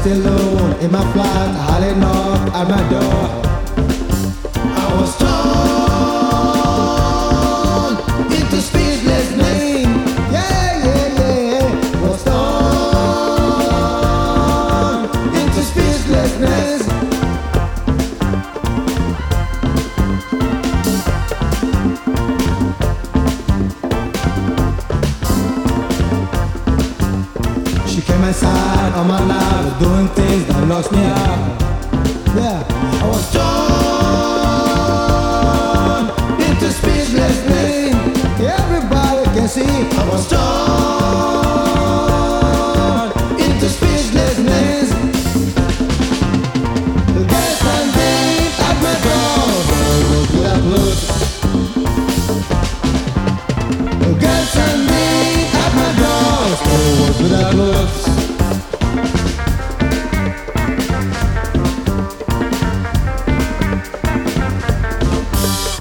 left alone in my flat, Holly knocked at my door. I was torn into speechlessness. Yeah, yeah, yeah. Was torn into speechlessness. She came inside on my life, doing things that lost me out. Yeah, I was torn into speechlessness. Everybody can see I was torn into speechlessness. The girl standing at my door was without look. The girl standing at my door was without look.